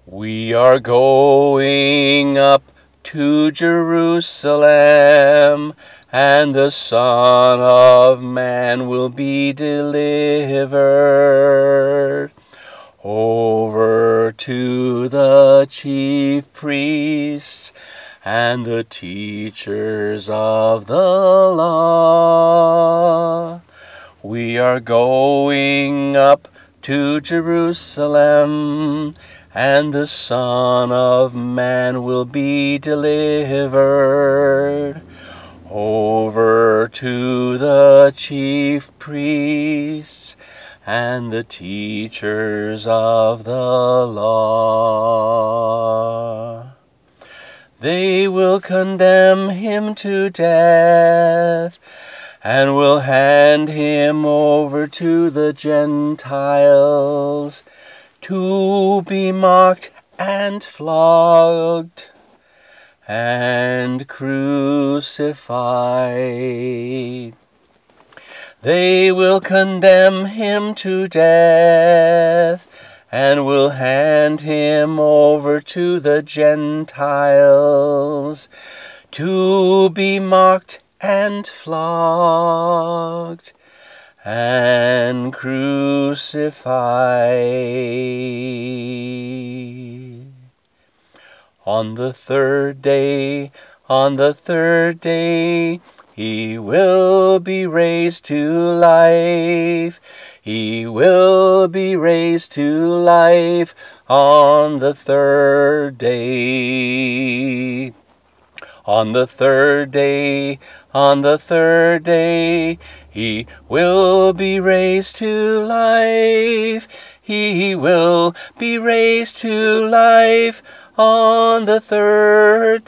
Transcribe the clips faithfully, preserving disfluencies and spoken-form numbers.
We are going up to Jerusalem, and the Son of Man will be delivered over to the chief priests and the teachers of the law. We are going up to Jerusalem, and the Son of Man will be delivered over to the chief priests and the teachers of the law. They will condemn him to death and will hand him over to the Gentiles to be mocked and flogged and crucified. They will condemn him to death and will hand him over to the Gentiles to be mocked and flogged and crucified. On the third day, on the third day, he will be raised to life. He will be raised to life on the third day. On the third day, on the third day, he will be raised to life. He will be raised to life on the third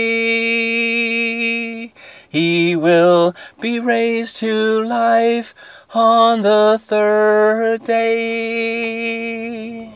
day. He will be raised to life on the third day.